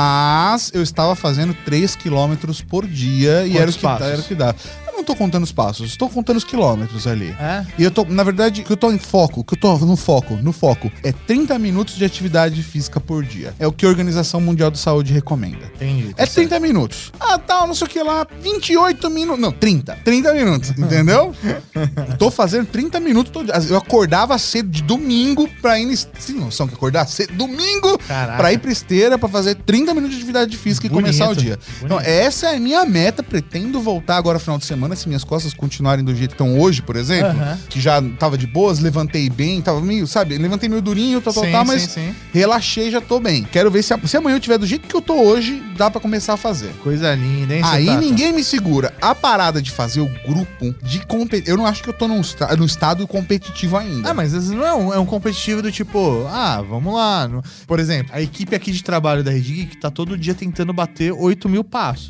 Mas eu estava fazendo três quilômetros por dia e era o, que, era o que dá. Eu não tô contando os passos, estou contando os quilômetros ali. É? E eu tô, na verdade, o que eu tô em foco, o que eu tô no foco, no foco, é trinta minutos de atividade física por dia. É o que a Organização Mundial de Saúde recomenda. Entendi. É trinta minutos. Ah, tal, não sei o que lá, vinte e oito minutos. Não, trinta. trinta minutos, entendeu? Tô fazendo trinta minutos todo dia. Eu acordava cedo de domingo pra ir... Sem noção que acordar cedo, domingo, Caraca. Pra ir pra esteira, pra fazer trinta minutos de atividade física Bonito. e começar o dia. Bonito. Então, essa é a minha meta. Pretendo voltar agora no final de semana, se minhas costas continuarem do jeito que estão hoje, por exemplo, Uhum. que já tava de boas, levantei bem, tava meio, sabe, levantei meio durinho, tal, tal, Sim, tal, mas sim, sim. relaxei, já tô bem. Quero ver se, se amanhã eu tiver do jeito que eu tô hoje, dá pra começar a fazer. Coisa linda, hein? Aí Tata? ninguém me segura. A parada de fazer o grupo de competição, eu não acho que eu tô num, esta- num estado competitivo ainda. Ah, mas não é um, é um competitivo do tipo, ah, vamos lá. No- Por exemplo, a equipe aqui de trabalho da Rede Geek tá todo dia tentando bater oito mil passos.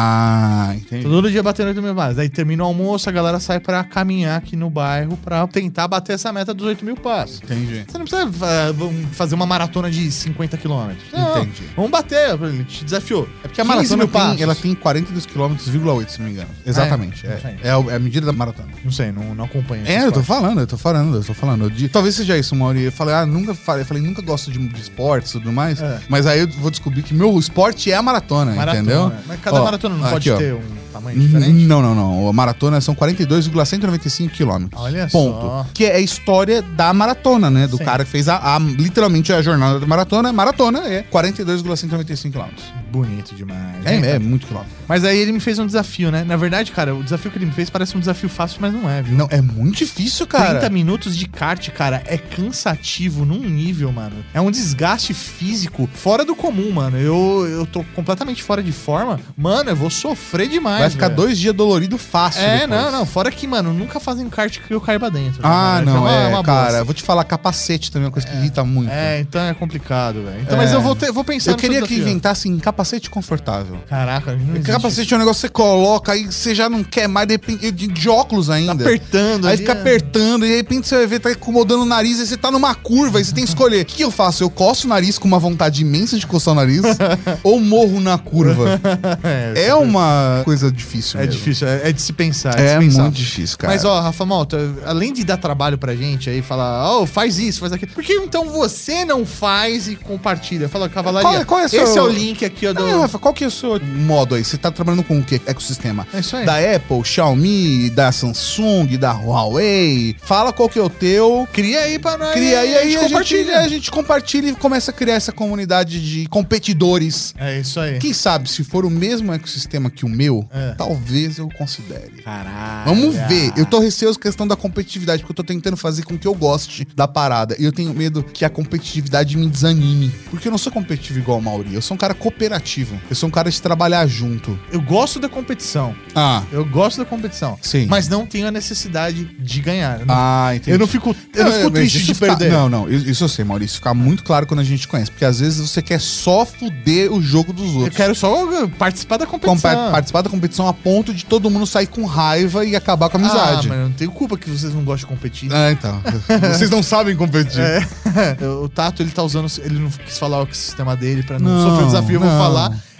Ah, entendi. Todo dia batendo oito mil passos. Aí termina o almoço, a galera sai pra caminhar aqui no bairro pra tentar bater essa meta dos oito mil passos. Entendi. Você não precisa ah, vamos fazer uma maratona de cinquenta quilômetros. Não, Entendi. Vamos bater, ele te desafiou. É porque a quinze maratona mil tem, passos. ela tem quarenta e dois quilômetros, vírgula oito, se não me engano. Exatamente. É, É, não sei. é, o- é a medida da maratona. Não sei, não, não acompanho. esse É, eu tô esporte. falando, eu tô falando, eu tô falando. Eu di- Talvez seja isso, Mauri. Eu falei, ah, nunca falei, eu falei, nunca gosto de, de esportes e tudo mais. É. Mas aí eu vou descobrir que meu esporte é a maratona, Maratona, entendeu? né? Mas cada Ó, maratona não aqui, pode ó. ter um tamanho diferente? Não, não, não. A maratona são quarenta e dois vírgula cento e noventa e cinco quilômetros. Olha Ponto. só. Que é a história da maratona, né? Do Sim. cara que fez a, a- literalmente a jornada da maratona. Maratona é quarenta e dois vírgula cento e noventa e cinco quilômetros. Bonito demais. É, né? é muito quilômetro. Mas aí ele me fez um desafio, né? Na verdade, cara, o desafio que ele me fez parece um desafio fácil, mas não é, viu? Não, é muito difícil, cara. trinta minutos de kart, cara, é cansativo num nível, mano. É um desgaste físico fora do comum, mano. Eu, eu tô completamente fora de forma. Mano, eu vou sofrer demais. Vai ficar velho. dois dias dolorido fácil. É, depois. não, não. Fora que, mano, nunca fazem kart que eu caio pra dentro. Ah, né? não, Então é, uma cara. bosta. Vou te falar, capacete também é uma coisa que irrita muito. É, então é complicado, velho. Então, É. mas eu vou, ter, vou pensar Eu no queria seu que desafio. inventassem capacete confortável. Caraca, não existe. Capacete é um negócio que você coloca, aí você já não quer mais, de repente, de, de óculos ainda. Tá apertando Aí ali, fica é. apertando, e de repente você vai ver, tá incomodando o nariz, aí você tá numa curva, aí você tem que escolher. O que eu faço? Eu coço o nariz com uma vontade imensa de coçar o nariz, ou morro na curva? É, É uma coisa difícil É mesmo. difícil, é, é de se pensar. É de se pensar. muito difícil, cara. Mas, ó, Rafa Malta, além de dar trabalho pra gente aí, falar, ó, faz isso, faz aquilo. Por que então você não faz e compartilha? Fala, Cavalaria, Qual é- qual é seu- esse é o link aqui, ó, do... Ah, Rafa, qual que é o seu modo aí? Você tá trabalhando com o que? Ecossistema? É isso aí. Da Apple, Xiaomi, da Samsung, da Huawei. Fala qual que é o teu. Cria aí pra nós. Cria aí, a aí gente a gente, compartilha. a gente compartilha e começa a criar essa comunidade de competidores. É isso aí. Quem sabe, se for o mesmo ecossistema que o meu, É. talvez eu considere. Caralho. Vamos ver. Eu tô receoso com a questão da competitividade, porque eu tô tentando fazer com que eu goste da parada. E eu tenho medo que a competitividade me desanime. Porque eu não sou competitivo igual o Mauri. Eu sou um cara cooperativo. Eu sou um cara de trabalhar junto. Eu gosto da competição. Ah, Eu gosto da competição. Sim. Mas não tenho a necessidade de ganhar. Eu não, ah entendi. eu não fico, eu não fico mas triste isso de fica- perder. Não, não. Isso eu sei, Maurício. Fica muito claro quando a gente conhece. Porque às vezes você quer só fuder o jogo dos Eu outros. quero só participar da competição. Compa- participar da competição a ponto de todo mundo sair com raiva e acabar com a amizade. Ah, mas eu não tenho culpa que vocês não gostam de competir. Ah, então. Vocês não sabem competir. É. O Tato, ele tá usando. Ele não quis falar o sistema dele pra não, Não, sofrer o desafio, eu vou não. falar.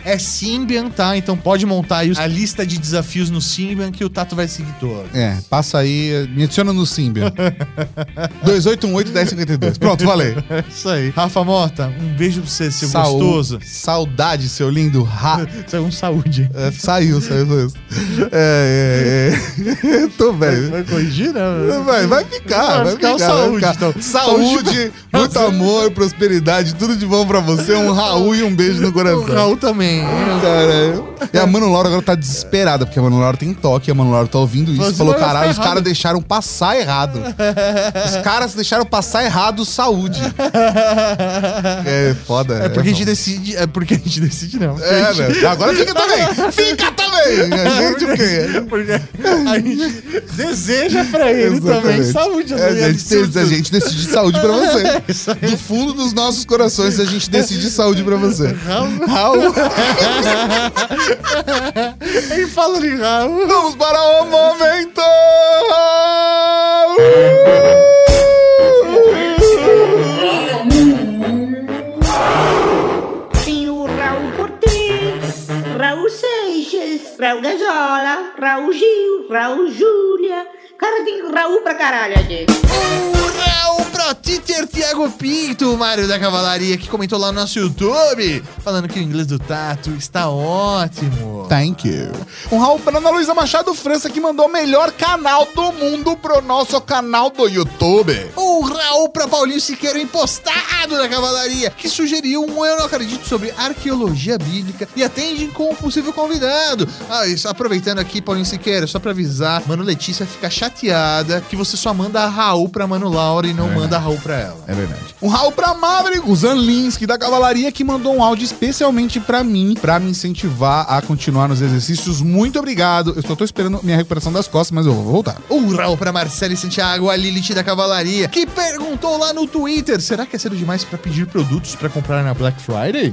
é Symbian, tá? Então pode montar aí a lista de desafios no Symbian que o Tato vai seguir todo. É, passa aí, me adiciona no Symbian. dois oito um oito, um zero cinco dois. Pronto, falei. É isso aí. Rafa Mota, um beijo pra você, seu Saú- gostoso. Saudade, seu lindo ra... Saiu um saúde. É, saiu, saiu mesmo. É, é, é. Tô velho. Vai corrigir, né? Vai, vai ficar, vai, Vai ficar ficar. o saúde, vai ficar. então. Saúde, muito amor, prosperidade, tudo de bom pra você. Um Raul e um beijo no coração. O Raul também. Cara, e a Mano Laura agora tá desesperada, porque a Mano Laura tem toque, a Mano Laura tá ouvindo isso. Mas Falou, vai ficar caralho, os errado." caras deixaram passar errado. Os caras deixaram passar errado saúde. É foda. É porque a gente foda. decide. É porque a gente decide, não. É, A gente- né? Agora fica também. Fica também. A gente o quê? Porque a gente deseja pra ele também Exatamente. saúde. É, né? a, gente, a gente decide saúde pra você. Isso aí. Do fundo dos nossos corações, a gente decide saúde pra você. Raul. Ele fala de Raul. Vamos para o momento! Tem o Raul Cortez, Raul Seixas, Raul Gazola, Raul Gil, Raul Júlia. Cara, tem Raul pra caralho aqui. O Raul pro Twitter, Thiago Pinto, o Mário da Cavalaria, que comentou lá no nosso YouTube, falando que o inglês do Tato está ótimo. Thank you. Um Raul para Ana Luísa Machado França, que mandou o melhor canal do mundo pro nosso canal do YouTube. O Raul pra Paulinho Siqueira, impostado da Cavalaria, que sugeriu um Eu Não Acredito sobre arqueologia bíblica e atende com um possível convidado. Ah, isso, aproveitando aqui, Paulinho Siqueira, só pra avisar, Mano Letícia fica chateada que você só manda a Raul pra Mano Laura e não É manda a Raul pra ela. É verdade. Um Raul pra Maverick, o Zanlinski da Cavalaria, que mandou um áudio especialmente pra mim, pra me incentivar a continuar nos exercícios. Muito obrigado. Eu só tô esperando minha recuperação das costas, mas eu vou voltar. O Raul pra Marcele Santiago, a Lilith da Cavalaria, que perguntou lá no Twitter, será que é cedo demais pra pedir produtos pra comprar na Black Friday?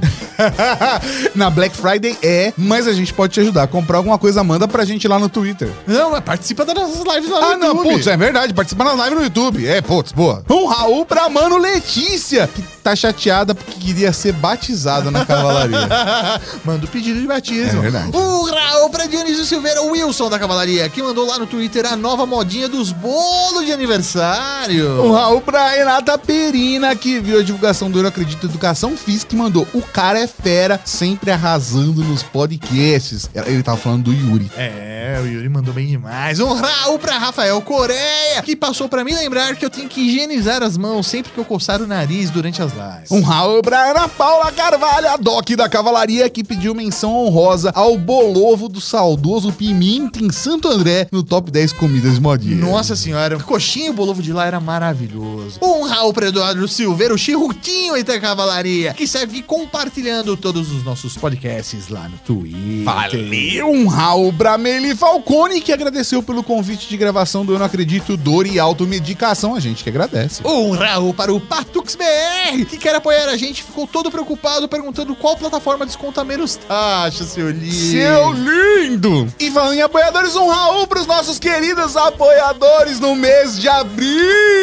Na Black Friday é, mas a gente pode te ajudar. Comprar alguma coisa, manda pra gente lá no Twitter. Não, mas participa das nossas lives lá no Ah, YouTube. não, putz, é verdade. Participa na live no YouTube. É, putz, boa. Um Raul pra Mano Letícia, que tá chateada porque queria ser batizada na Cavalaria. Manda o pedido de batismo. É verdade. O Raul pra Dionísio Silveira Wilson da Cavalaria, que mandou lá no Twitter a nova modinha dos bolos de aniversário. Um Raul pra Renata Perina, que viu a divulgação do Eu Não Acredito Educação Física e mandou: o cara é fera, sempre arrasando nos podcasts. Ele tava falando do Yuri. É, o Yuri mandou bem demais. Um Raul pra Rafael Coreia, que passou pra me lembrar que eu tenho que higienizar as mãos sempre que eu coçar o nariz durante as lives. Um Raul pra Ana Paula Carvalho, a Doc da Cavalaria, que pediu menção honrosa ao bolovo do saudoso Pimenta em Santo André, no top dez comidas de modinha. Nossa senhora, o coxinha e o bolovo de lá era maravilhoso. Um Raul pra Eduardo Silveira, o Chirrutinho da Cavalaria, que segue compartilhando todos os nossos podcasts lá no Twitter. Valeu! Um Raul pra Meli Falcone, que agradeceu pelo convite de gravação do Eu Não Acredito Dor e Automedicação. A gente que agradece. Um Raul para o Patux B R, que quer apoiar a gente, ficou todo preocupado perguntando qual plataforma desconta menos taxa, seu lindo. Seu lindo! E falando em apoiadores, um Raul pros nossos queridos apoiadores no mês de abril!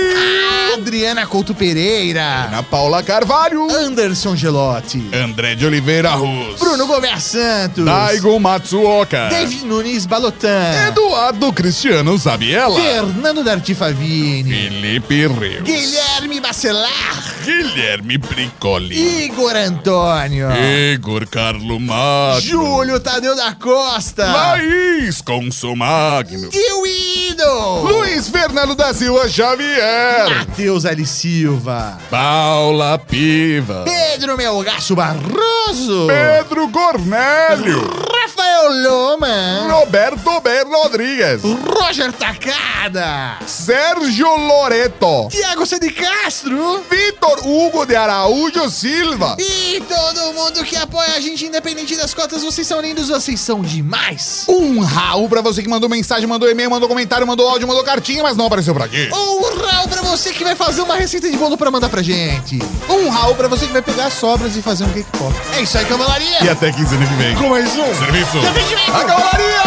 Adriana Couto Pereira, Ana Paula Carvalho, Anderson Gelotti, André de Oliveira Ruz, Bruno Gouveia Santos, Daigo Matsuoka, David Nunes Balotan, Eduardo Cristiano Zabiela, Fernando Darty Favini, Felipe Rios, Guilherme Bacelar, Guilherme Bricoli, Igor Antônio, Igor Carlo Magno, Júlio Tadeu da Costa, Laís Consumagno, Tio Ido, Luiz Fernando da Silva Xavier, Matheus L. Silva, Paula Piva, Pedro Melgaço Barroso, Pedro Cornélio, Rafael Loma, Roberto B. Rodrigues, Roger Takada, Sérgio Loreto, Tiago C. de Castro Vitor Hugo de Araújo Silva e todo mundo que apoia a gente independente das cotas. Vocês são lindos, vocês são demais. Um Raul pra você que mandou mensagem, mandou e-mail, mandou comentário, mandou áudio, mandou cartinha, mas não apareceu por aqui. Um Raul pra você que vai fazer uma receita de bolo pra mandar pra gente. Um Raul pra você que vai pegar as sobras e fazer um cake pop. É isso aí, Cavalaria. E até quinzena que vem. Com mais um Serviço. de atendimento. A Cavalaria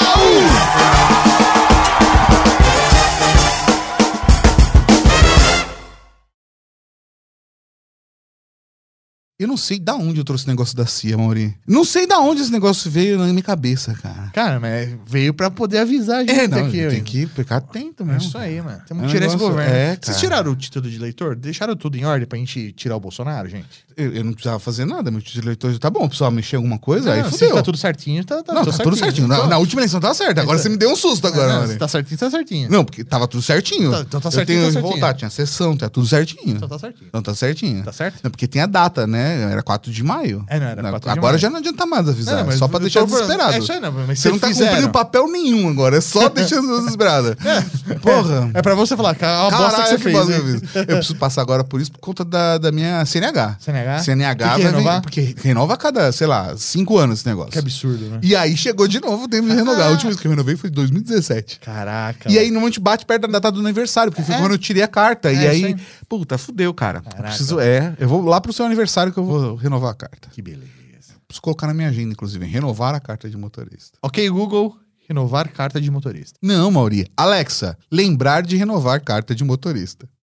Raul! Eu não sei da onde eu trouxe esse negócio da C I A, Mauri. Não sei da onde esse negócio veio na minha cabeça, cara. Cara, mas veio pra poder avisar a gente É, não, aqui. tem que ficar atento É mesmo. isso aí, mano. Temos É um que tirar esse negócio- governo. é, Vocês cara. tiraram o título de eleitor? Deixaram tudo em ordem pra gente tirar o Bolsonaro, gente? Eu, eu não precisava fazer nada, meu título de eleitor. Tá bom, pessoal, mexer alguma coisa, aí Não, fudeu. se tá tudo certinho, tá, tá Não, tudo tá tudo certinho. Na, na última eleição tava certo. Agora Então- você me deu um susto agora, Não, Mauri. se tá certinho, tá certinho. Não, porque tava tudo certinho. Tá, então tá certinho, Eu tenho tá que certinho. voltar, tinha sessão, tá tudo certinho. Então tá certinho. Então tá certinho. Tá certo? Não, porque tem a data, né? Era quatro de maio. É, não, era quatro de Agora maio. já não adianta mais avisar. Não, mas só pra eu deixar tô- desesperado. É isso aí, não, mas Você não tá fizeram. cumprindo papel nenhum agora. É só deixando desesperado. Porra. É pra você falar, cara, a bosta que você fez. bosta né? que eu fiz. Eu preciso passar agora por isso por conta da, da minha C N H. C N H? C N H Tem que vai renovar? vir- porque renova a cada, sei lá, cinco anos esse negócio. Que absurdo, né? E aí chegou de novo o tempo de renovar. A última vez que eu renovei foi em dois mil e dezessete. Caraca. E aí normalmente bate perto da data do aniversário, porque foi É. quando eu tirei a carta. É, e isso aí, aí. puta, fudeu, cara. Eu Caraca. preciso, é, eu vou lá pro seu aniversário que eu vou renovar a carta. Que beleza. Preciso colocar na minha agenda, inclusive, renovar a carta de motorista. Ok, Google, renovar carta de motorista. Não, Mauri. Alexa, lembrar de renovar carta de motorista.